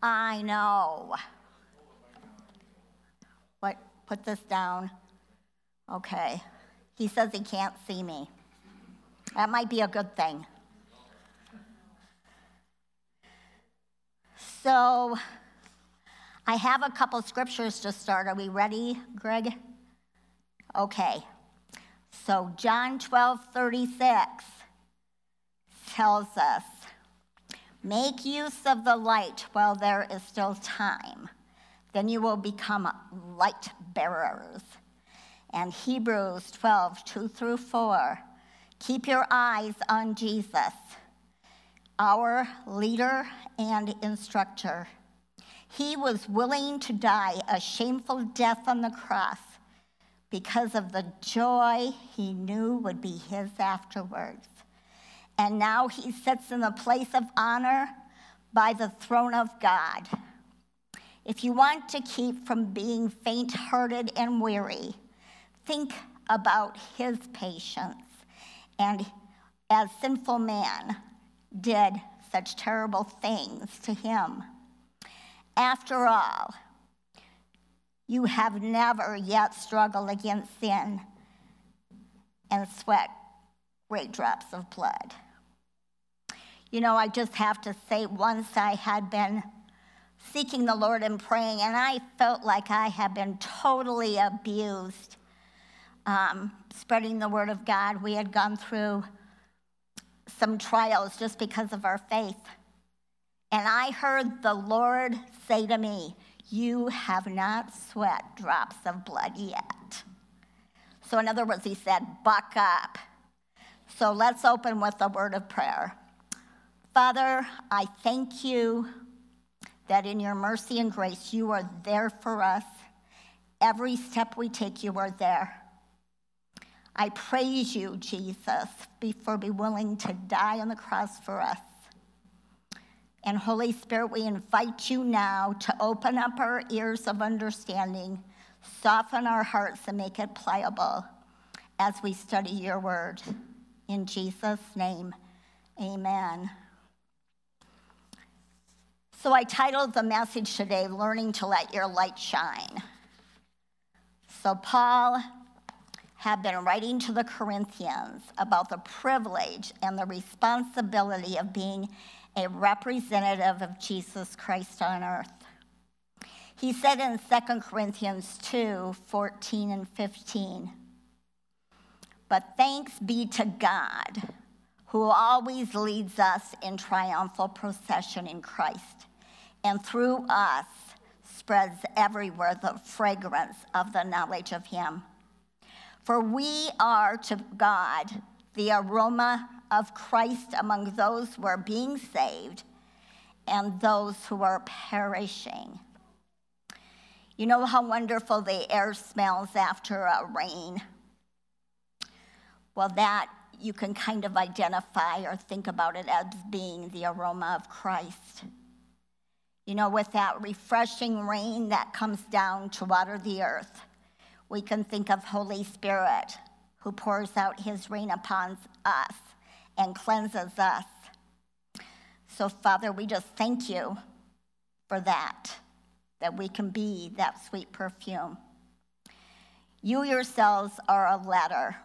I know. What? Put this down. Okay. He says he can't see me. That might be a good thing. So, I have a couple scriptures to start. Are we ready, Greg? Okay. So, John 12:36 tells us, make use of the light while there is still time. Then you will become light bearers. And Hebrews 12:2-4, keep your eyes on Jesus, our leader and instructor. He was willing to die a shameful death on the cross because of the joy he knew would be his afterwards. And now he sits in the place of honor by the throne of God. If you want to keep from being faint-hearted and weary, think about his patience and as sinful man did such terrible things to him. After all, you have never yet struggled against sin and sweat great drops of blood. You know, I just have to say, once I had been seeking the Lord and praying, and I felt like I had been totally abused, spreading the word of God. We had gone through some trials just because of our faith. And I heard the Lord say to me, you have not sweat drops of blood yet. So in other words, he said, buck up. So let's open with a word of prayer. Father, I thank you that in your mercy and grace, you are there for us. Every step we take, you are there. I praise you, Jesus, for being willing to die on the cross for us. And Holy Spirit, we invite you now to open up our ears of understanding, soften our hearts, and make it pliable as we study your word. In Jesus' name, amen. So I titled the message today, Learning to Let Your Light Shine. So Paul had been writing to the Corinthians about the privilege and the responsibility of being a representative of Jesus Christ on earth. He said in 2 Corinthians 2:14 and 15, but thanks be to God, who always leads us in triumphal procession in Christ, and through us spreads everywhere the fragrance of the knowledge of him. For we are to God the aroma of Christ among those who are being saved and those who are perishing. You know how wonderful the air smells after a rain? Well, that you can kind of identify or think about it as being the aroma of Christ. You know, with that refreshing rain that comes down to water the earth, we can think of Holy Spirit who pours out his rain upon us and cleanses us. So, Father, we just thank you for that we can be that sweet perfume. You yourselves are a letter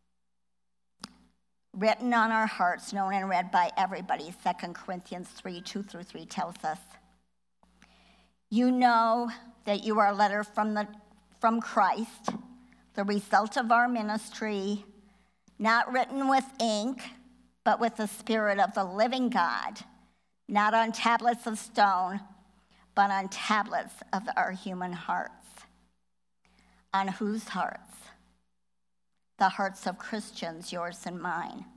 written on our hearts, known and read by everybody. 2 Corinthians 3:2-3 tells us. You know that you are a letter from Christ, the result of our ministry, not written with ink, but with the Spirit of the living God, not on tablets of stone, but on tablets of our human hearts. On whose hearts? The hearts of Christians, yours and mine.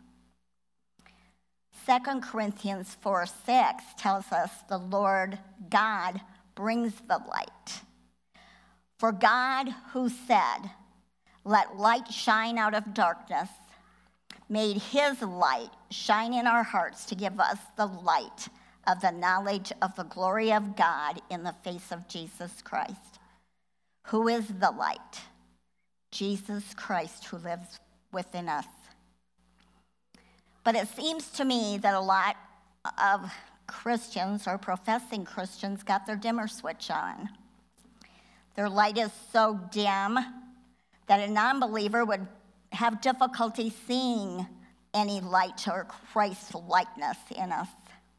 2 Corinthians 4:6 tells us the Lord God brings the light. For God, who said, let light shine out of darkness, made his light shine in our hearts to give us the light of the knowledge of the glory of God in the face of Jesus Christ. Who is the light? Jesus Christ, who lives within us. But it seems to me that a lot of Christians or professing Christians got their dimmer switch on. Their light is so dim that a non-believer would have difficulty seeing any light or Christ-likeness in us.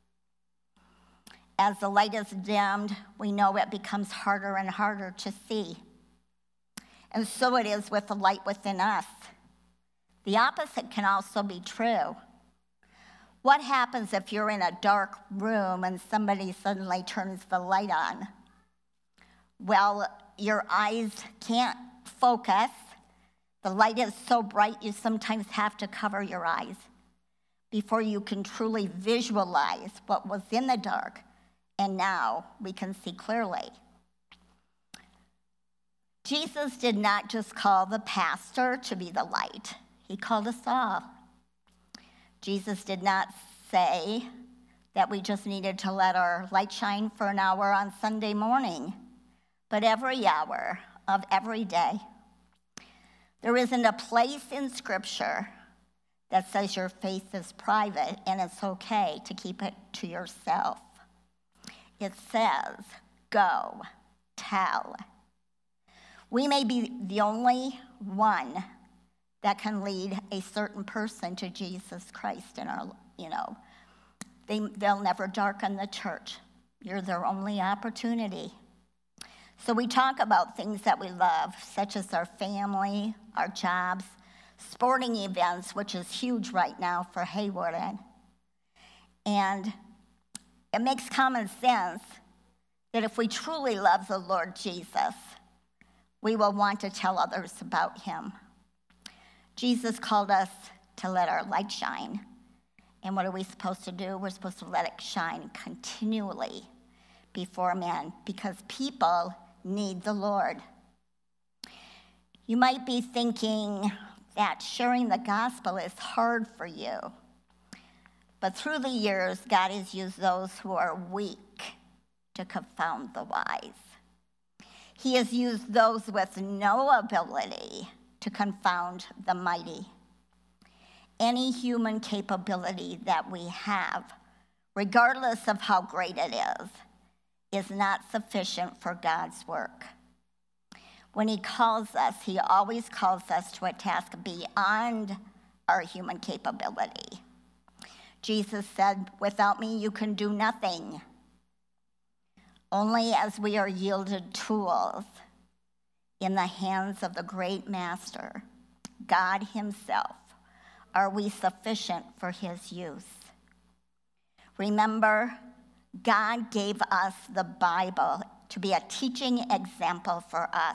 As the light is dimmed, we know it becomes harder and harder to see. And so it is with the light within us. The opposite can also be true. What happens if you're in a dark room and somebody suddenly turns the light on? Well, your eyes can't focus. The light is so bright you sometimes have to cover your eyes before you can truly visualize what was in the dark, and now we can see clearly. Jesus did not just call the pastor to be the light. He called us all. Jesus did not say that we just needed to let our light shine for an hour on Sunday morning, but every hour of every day. There isn't a place in Scripture that says your faith is private and it's okay to keep it to yourself. It says, go, tell. We may be the only one that can lead a certain person to Jesus Christ in our, they'll never darken the church. You're their only opportunity. So we talk about things that we love, such as our family, our jobs, sporting events, which is huge right now for Haywood. And it makes common sense that if we truly love the Lord Jesus, we will want to tell others about him. Jesus called us to let our light shine. And what are we supposed to do? We're supposed to let it shine continually before men because people need the Lord. You might be thinking that sharing the gospel is hard for you. But through the years, God has used those who are weak to confound the wise. He has used those with no ability to confound the mighty. Any human capability that we have, regardless of how great it is not sufficient for God's work. When he calls us, he always calls us to a task beyond our human capability. Jesus said, without me, you can do nothing. Only as we are yielded tools in the hands of the great master, God himself, are we sufficient for his use. Remember, God gave us the Bible to be a teaching example for us.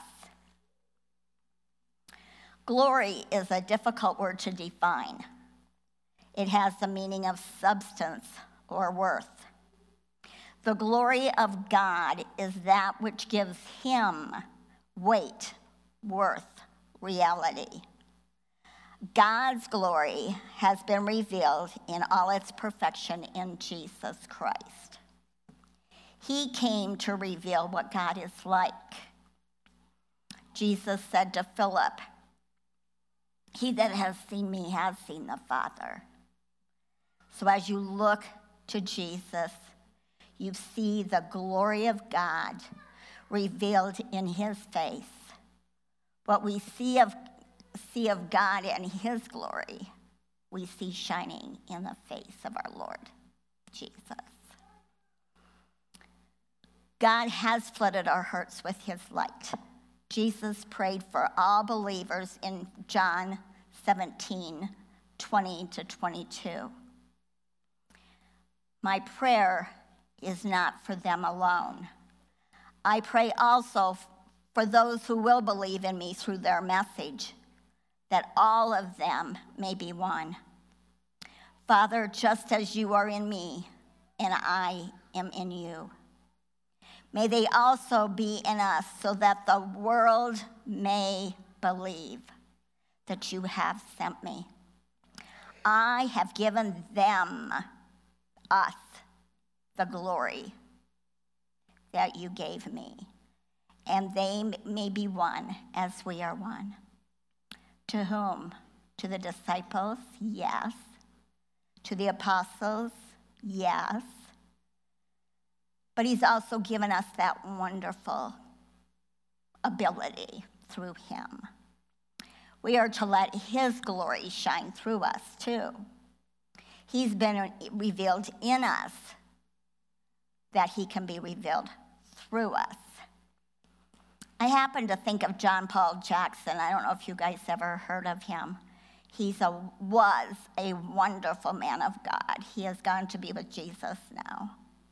Glory is a difficult word to define. It has the meaning of substance or worth. The glory of God is that which gives him weight, worth, reality. God's glory has been revealed in all its perfection in Jesus Christ. He came to reveal what God is like. Jesus said to Philip, he that has seen me has seen the Father. So as you look to Jesus, you see the glory of God revealed in his face. What we see of God and his glory, we see shining in the face of our Lord Jesus. God has flooded our hearts with his light. Jesus prayed for all believers in John 17:20-22. My prayer is not for them alone. I pray also for those who will believe in me through their message, that all of them may be one. Father, just as you are in me and I am in you, may they also be in us so that the world may believe that you have sent me. I have given them, us, the glory that you gave me, and they may be one as we are one. To whom? To the disciples? Yes. To the apostles? Yes. But he's also given us that wonderful ability through him. We are to let his glory shine through us too. He's been revealed in us that he can be revealed through us. I happen to think of John Paul Jackson. I don't know if you guys ever heard of him. He was a wonderful man of God. He has gone to be with Jesus now.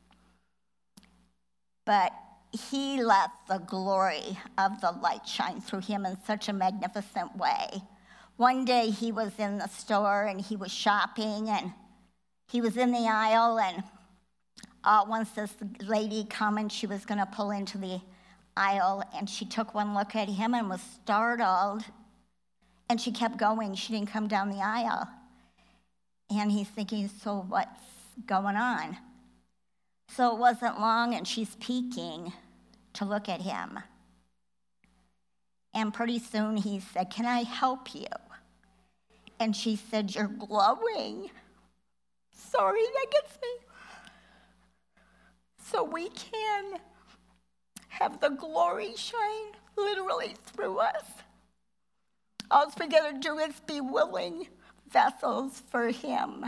But he let the glory of the light shine through him in such a magnificent way. One day he was in the store and he was shopping and he was in the aisle, and once this lady come and she was going to pull into the aisle, and she took one look at him and was startled, and she kept going. She didn't come down the aisle. And he's thinking, so what's going on? So it wasn't long, and she's peeking to look at him. And pretty soon he said, "Can I help you?" And she said, "You're glowing." Sorry, that gets me. So we can have the glory shine literally through us. All we got to do is be willing vessels for him.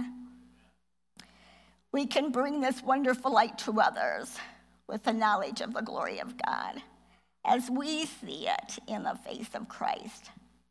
We can bring this wonderful light to others with the knowledge of the glory of God as we see it in the face of Christ.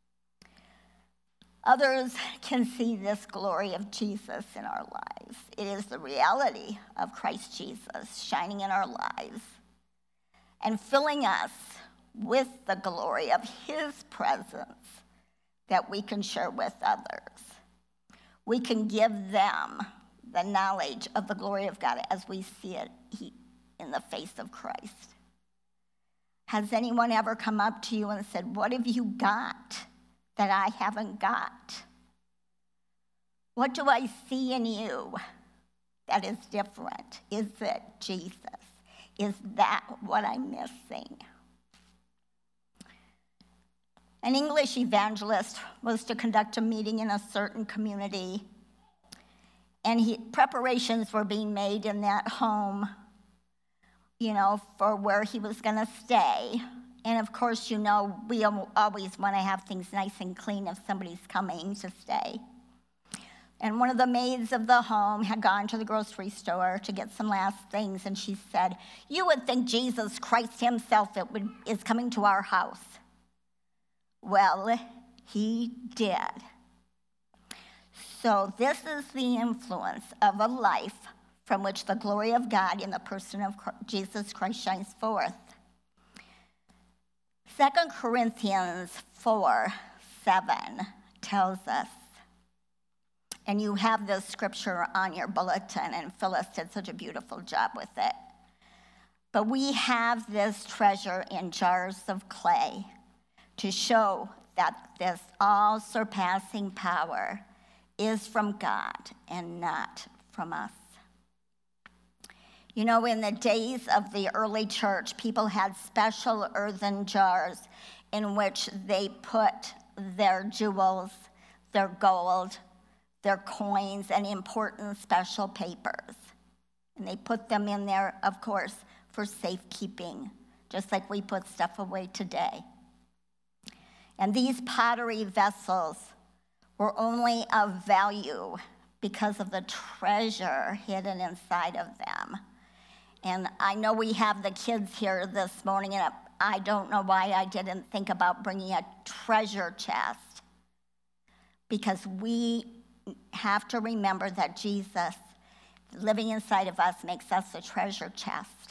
Others can see this glory of Jesus in our lives. It is the reality of Christ Jesus shining in our lives and filling us with the glory of his presence that we can share with others. We can give them the knowledge of the glory of God as we see it in the face of Christ. Has anyone ever come up to you and said, "What have you got that I haven't got? What do I see in you that is different? Is it Jesus? Is that what I'm missing?" An English evangelist was to conduct a meeting in a certain community, and preparations were being made in that home, for where he was going to stay. And of course, we always want to have things nice and clean if somebody's coming to stay. And one of the maids of the home had gone to the grocery store to get some last things, and she said, "You would think Jesus Christ himself is coming to our house." Well, he did. So this is the influence of a life from which the glory of God in the person of Jesus Christ shines forth. 2 Corinthians 4:7 tells us, and you have this scripture on your bulletin, and Phyllis did such a beautiful job with it. "But we have this treasure in jars of clay to show that this all-surpassing power is from God and not from us." In the days of the early church, people had special earthen jars in which they put their jewels, their gold, their coins, and important special papers. And they put them in there, of course, for safekeeping, just like we put stuff away today. And these pottery vessels were only of value because of the treasure hidden inside of them. And I know we have the kids here this morning, and I don't know why I didn't think about bringing a treasure chest, because we have to remember that Jesus living inside of us makes us a treasure chest.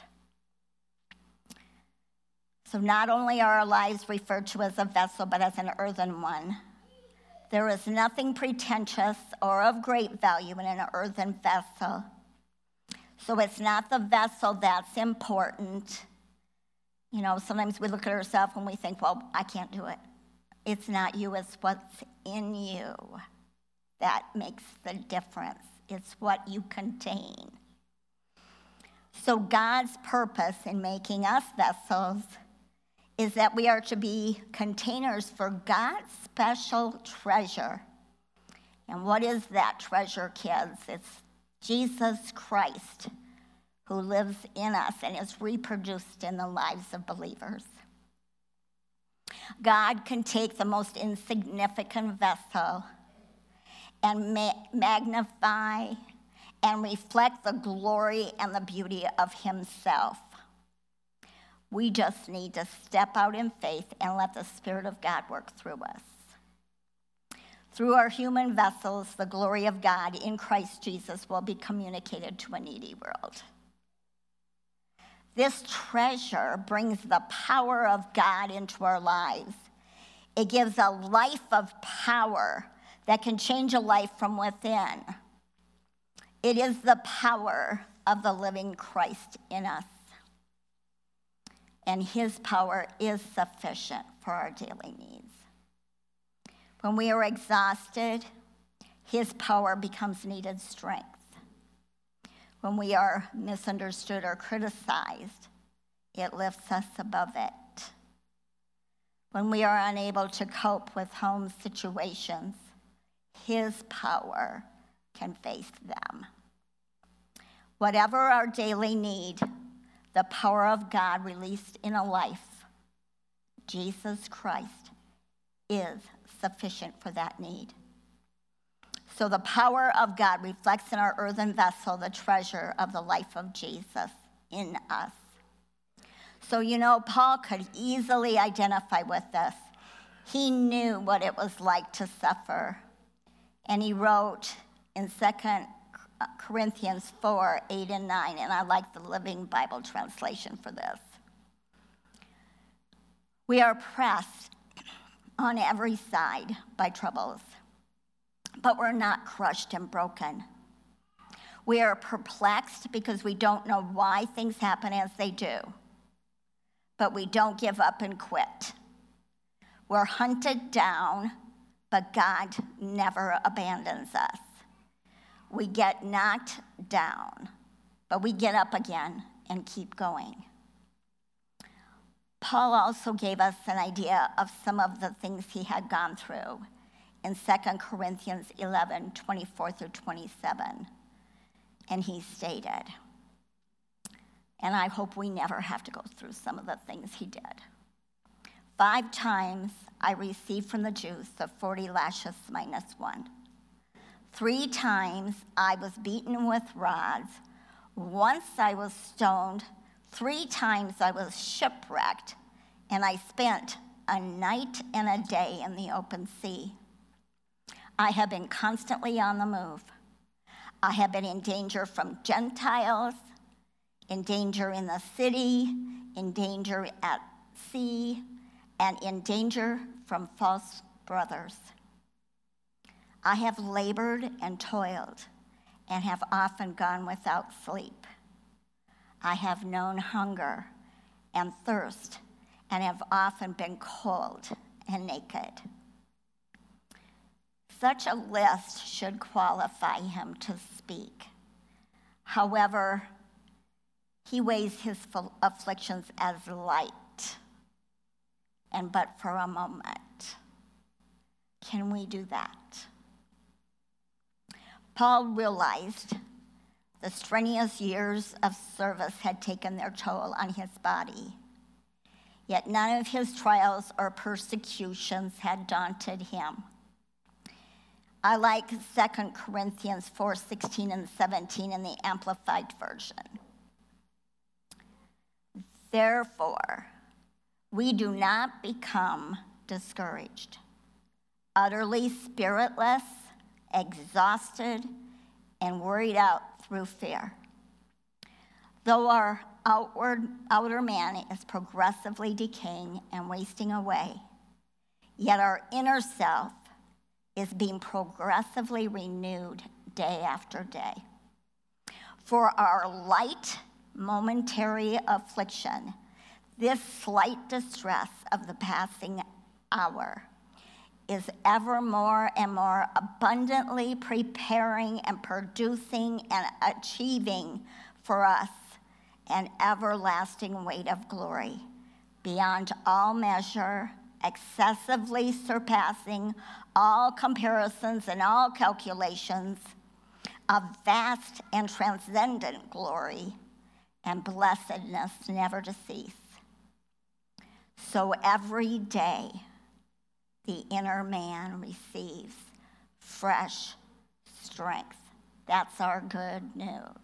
So not only are our lives referred to as a vessel, but as an earthen one. There is nothing pretentious or of great value in an earthen vessel. So it's not the vessel that's important. Sometimes we look at ourselves and we think, well, I can't do it. It's not you, it's what's in you that makes the difference. It's what you contain. So God's purpose in making us vessels is that we are to be containers for God's special treasure. And what is that treasure, kids? It's Jesus Christ, who lives in us and is reproduced in the lives of believers. God can take the most insignificant vessel and magnify and reflect the glory and the beauty of himself. We just need to step out in faith and let the Spirit of God work through us. Through our human vessels, the glory of God in Christ Jesus will be communicated to a needy world. This treasure brings the power of God into our lives. It gives a life of power that can change a life from within. It is the power of the living Christ in us. And his power is sufficient for our daily needs. When we are exhausted, his power becomes needed strength. When we are misunderstood or criticized, it lifts us above it. When we are unable to cope with home situations, his power can face them. Whatever our daily need, the power of God released in a life, Jesus Christ, is sufficient for that need. So the power of God reflects in our earthen vessel the treasure of the life of Jesus in us. So, Paul could easily identify with this. He knew what it was like to suffer. And he wrote in 2 Corinthians 4, 8 and 9, and I like the Living Bible translation for this. We are pressed on every side by troubles, but we're not crushed and broken. We are perplexed because we don't know why things happen as they do, but we don't give up and quit. We're hunted down, but God never abandons us. We get knocked down, but we get up again and keep going. Paul also gave us an idea of some of the things he had gone through in 2 Corinthians 11, 24 through 27. And he stated, and I hope we never have to go through some of the things he did. 5 times I received from the Jews the 40 lashes minus 1. 3 times I was beaten with rods. Once I was stoned. 3 times I was shipwrecked. And I spent a night and a day in the open sea. I have been constantly on the move. I have been in danger from Gentiles, in danger in the city, in danger at sea, and in danger from false brothers. I have labored and toiled and have often gone without sleep. I have known hunger and thirst and have often been cold and naked. Such a list should qualify him to speak. However, he weighs his afflictions as light, and but for a moment. Can we do that? Paul realized the strenuous years of service had taken their toll on his body. Yet none of his trials or persecutions had daunted him. I like 2 Corinthians 4, 16 and 17 in the Amplified Version. Therefore, we do not become discouraged, utterly spiritless, exhausted, and worried out through fear. Though our outer man is progressively decaying and wasting away, yet our inner self is being progressively renewed day after day. For our light, momentary affliction, this slight distress of the passing hour, is ever more and more abundantly preparing and producing and achieving for us an everlasting weight of glory, beyond all measure, excessively surpassing all comparisons and all calculations, of vast and transcendent glory, and blessedness never to cease. So every day, the inner man receives fresh strength. That's our good news.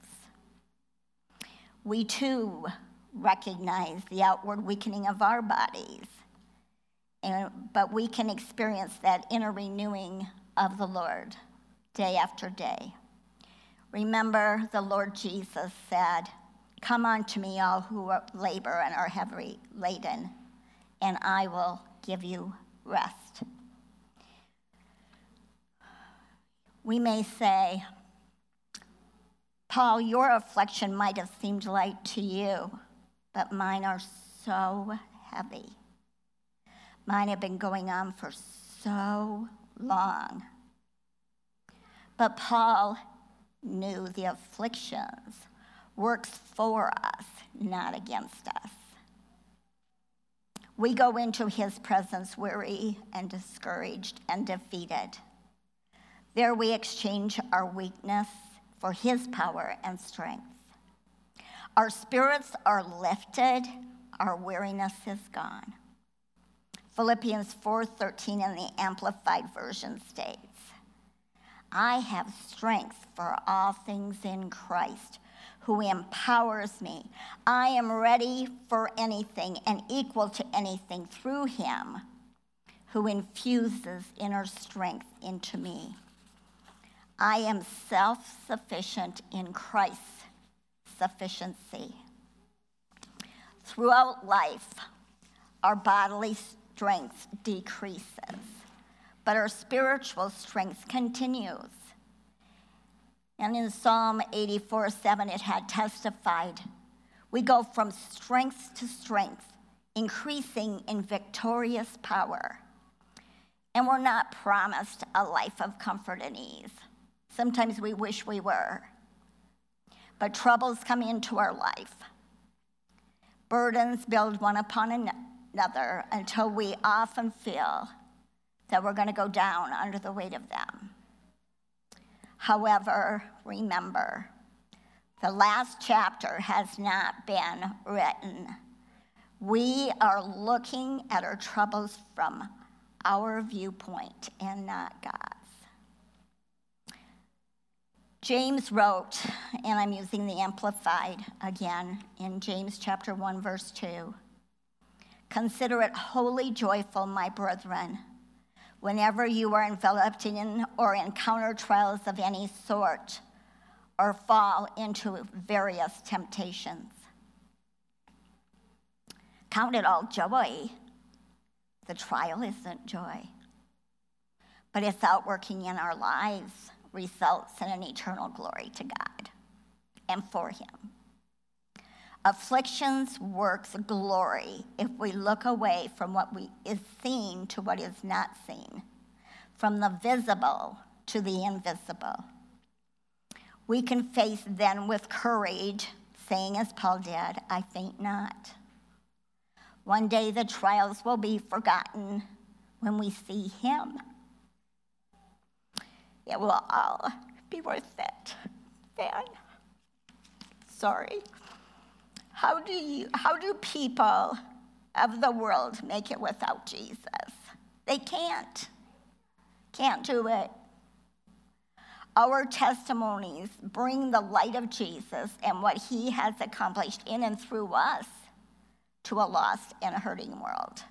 We too recognize the outward weakening of our bodies, but we can experience that inner renewing of the Lord day after day. Remember, the Lord Jesus said, "Come unto me, all who labor and are heavy laden, and I will give you rest." We may say, "Paul, your affliction might have seemed light to you, but mine are so heavy. Mine have been going on for so long." But Paul knew the afflictions works for us, not against us. We go into his presence weary and discouraged and defeated. There we exchange our weakness for his power and strength. Our spirits are lifted, our weariness is gone. Philippians 4:13 in the Amplified Version states, "I have strength for all things in Christ, who empowers me. I am ready for anything and equal to anything through him who infuses inner strength into me. I am self-sufficient in Christ's sufficiency." Throughout life, our bodily strength decreases, but our spiritual strength continues. And in Psalm 84:7, it had testified, "We go from strength to strength, increasing in victorious power." And we're not promised a life of comfort and ease. Sometimes we wish we were. But troubles come into our life. Burdens build one upon another until we often feel that we're going to go down under the weight of them. However, remember, the last chapter has not been written. We are looking at our troubles from our viewpoint and not God's. James wrote, and I'm using the Amplified again, in James chapter 1, verse 2, "Consider it wholly joyful, my brethren, whenever you are enveloped in or encounter trials of any sort, or fall into various temptations. Count it all joy. The trial isn't joy, but it's outworking in our lives, results in an eternal glory to God and for him. Afflictions works glory if we look away from what is seen to what is not seen, from the visible to the invisible. We can face them with courage, saying as Paul did, "I faint not." One day the trials will be forgotten when we see him. It will all be worth it then. Sorry. How do people of the world make it without Jesus? They can't do it. Our testimonies bring the light of Jesus and what he has accomplished in and through us to a lost and hurting world.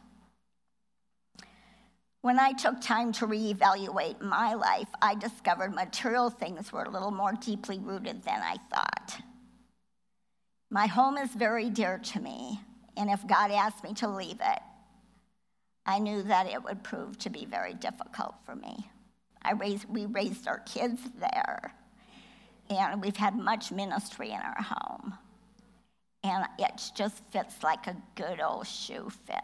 When I took time to reevaluate my life, I discovered material things were a little more deeply rooted than I thought. My home is very dear to me, and if God asked me to leave it, I knew that it would prove to be very difficult for me. We raised our kids there, and we've had much ministry in our home, and it just fits like a good old shoe fits.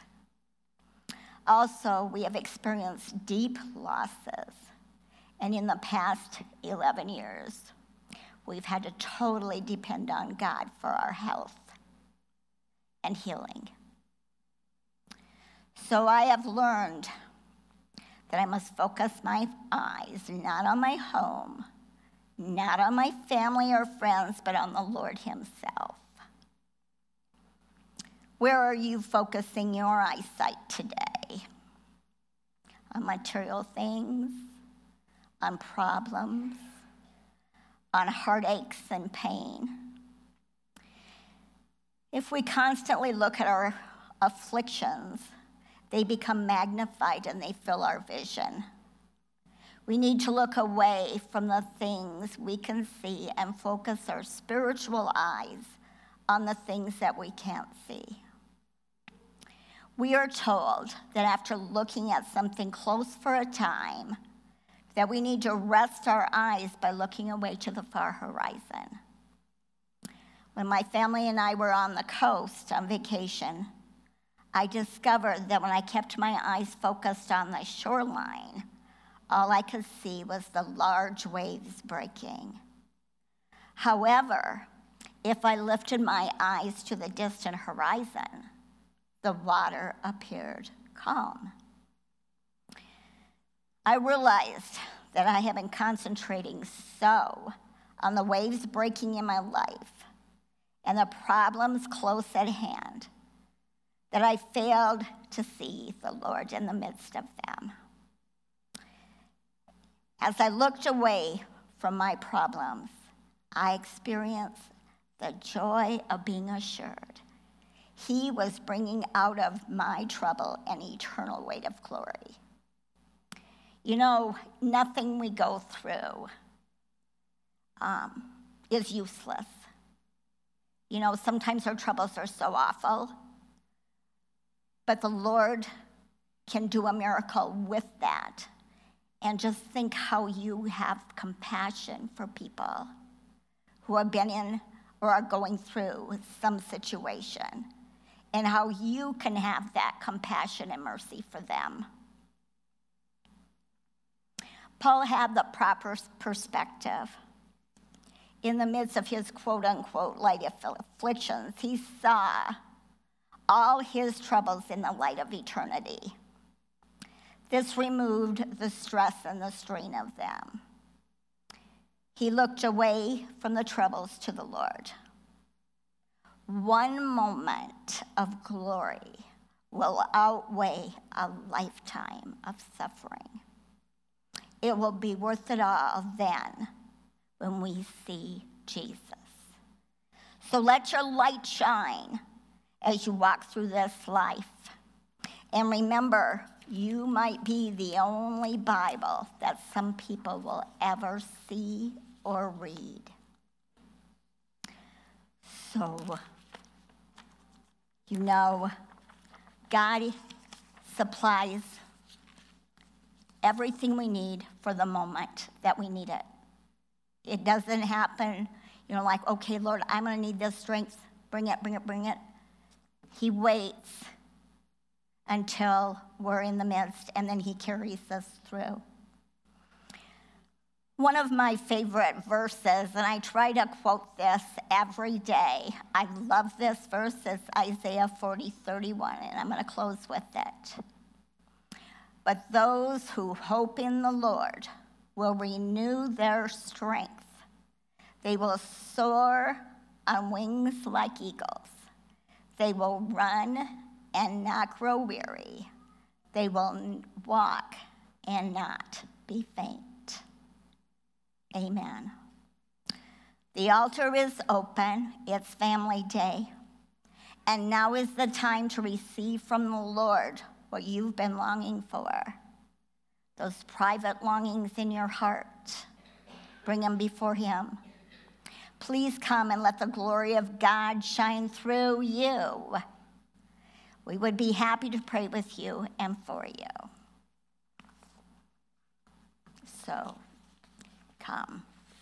Also, we have experienced deep losses, and in the past 11 years, we've had to totally depend on God for our health and healing. So I have learned that I must focus my eyes not on my home, not on my family or friends, but on the Lord himself. Where are you focusing your eyesight today? On material things, on problems, on heartaches and pain. If we constantly look at our afflictions, they become magnified and they fill our vision. We need to look away from the things we can see and focus our spiritual eyes on the things that we can't see. We are told that after looking at something close for a time, that we need to rest our eyes by looking away to the far horizon. When my family and I were on the coast on vacation, I discovered that when I kept my eyes focused on the shoreline, all I could see was the large waves breaking. However, if I lifted my eyes to the distant horizon, the water appeared calm. I realized that I have been concentrating so on the waves breaking in my life and the problems close at hand that I failed to see the Lord in the midst of them. As I looked away from my problems, I experienced the joy of being assured He was bringing out of my trouble an eternal weight of glory. You know, nothing we go through is useless. You know, sometimes our troubles are so awful, but the Lord can do a miracle with that. And just think how you have compassion for people who have been in or are going through some situation, and how you can have that compassion and mercy for them. Paul had the proper perspective. In the midst of his quote-unquote light afflictions, he saw all his troubles in the light of eternity. This removed the stress and the strain of them. He looked away from the troubles to the Lord. One moment of glory will outweigh a lifetime of suffering. It will be worth it all then when we see Jesus. So let your light shine as you walk through this life. And remember, you might be the only Bible that some people will ever see or read. So, you know, God supplies everything we need for the moment that we need it. It doesn't happen, you know, like, okay, Lord, I'm going to need this strength. Bring it, bring it, bring it. He waits until we're in the midst, and then he carries us through. One of my favorite verses, and I try to quote this every day. I love this verse. It's Isaiah 40:31, and I'm going to close with it. But those who hope in the Lord will renew their strength. They will soar on wings like eagles. They will run and not grow weary. They will walk and not be faint. Amen. The altar is open. It's family day. And now is the time to receive from the Lord what you've been longing for. Those private longings in your heart, bring them before him. Please come and let the glory of God shine through you. We would be happy to pray with you and for you. So, come.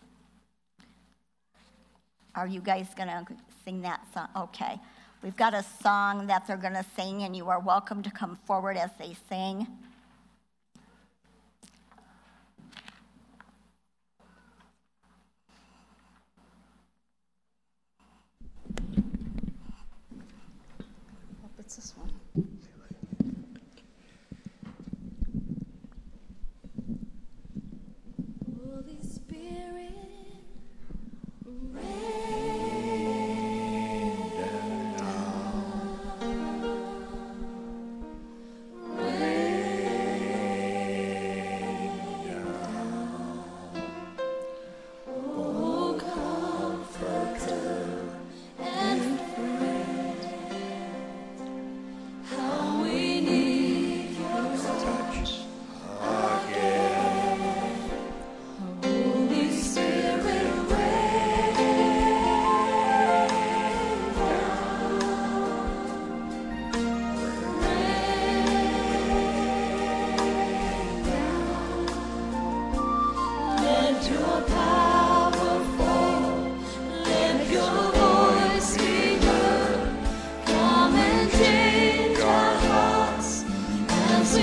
Are you guys going to sing that song? Okay. We've got a song that they're going to sing, and you are welcome to come forward as they sing. It's this one. Holy Spirit, rain down.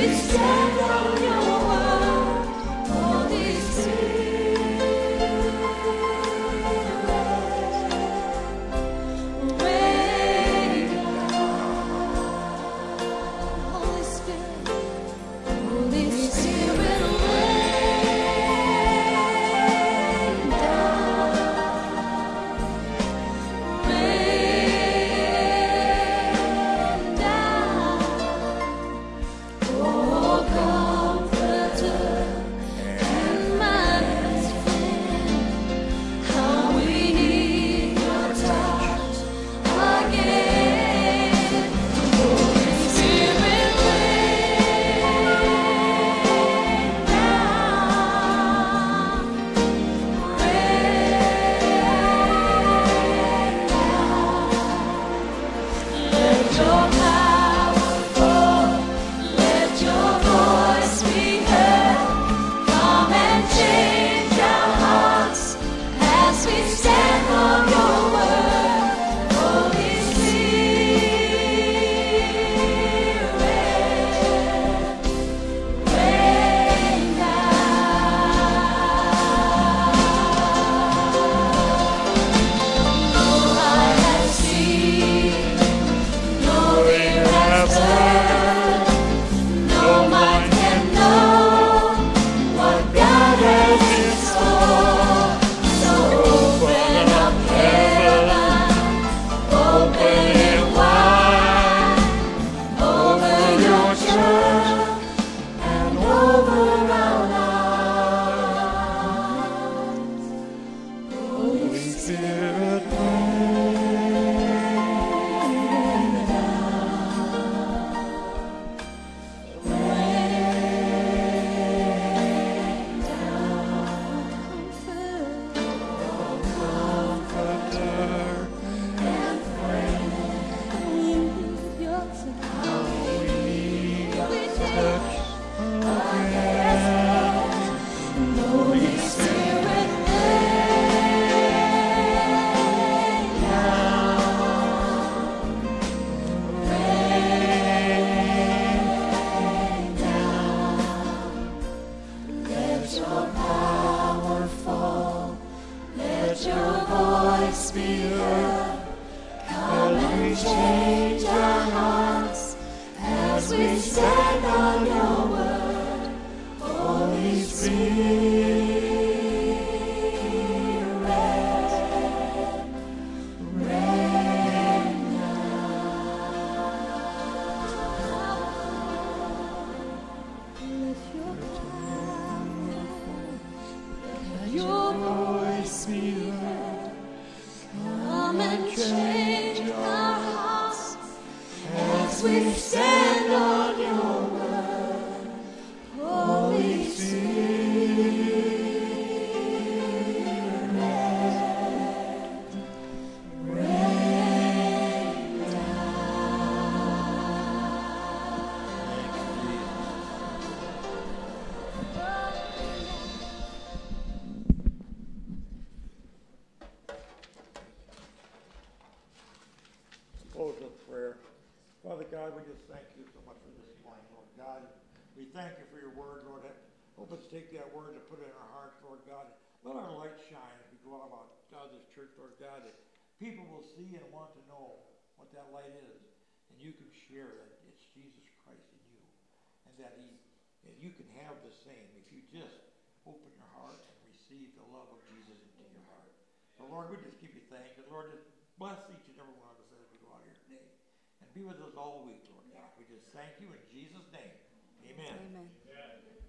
Close with prayer. Father God, we just thank you so much for this morning, Lord God. We thank you for your word, Lord. Help us take that word and put it in our hearts, Lord God. Let our light shine as we go out of this church, Lord God, that people will see and want to know what that light is. And you can share that it's Jesus Christ in you. And that you can have the same if you just open your heart and receive the love of Jesus into your heart. So Lord, we just give you thanks. And Lord, just bless each and every one of us as we go out here today. And be with us all week, Lord God. We just thank you in Jesus' name. Amen. Amen.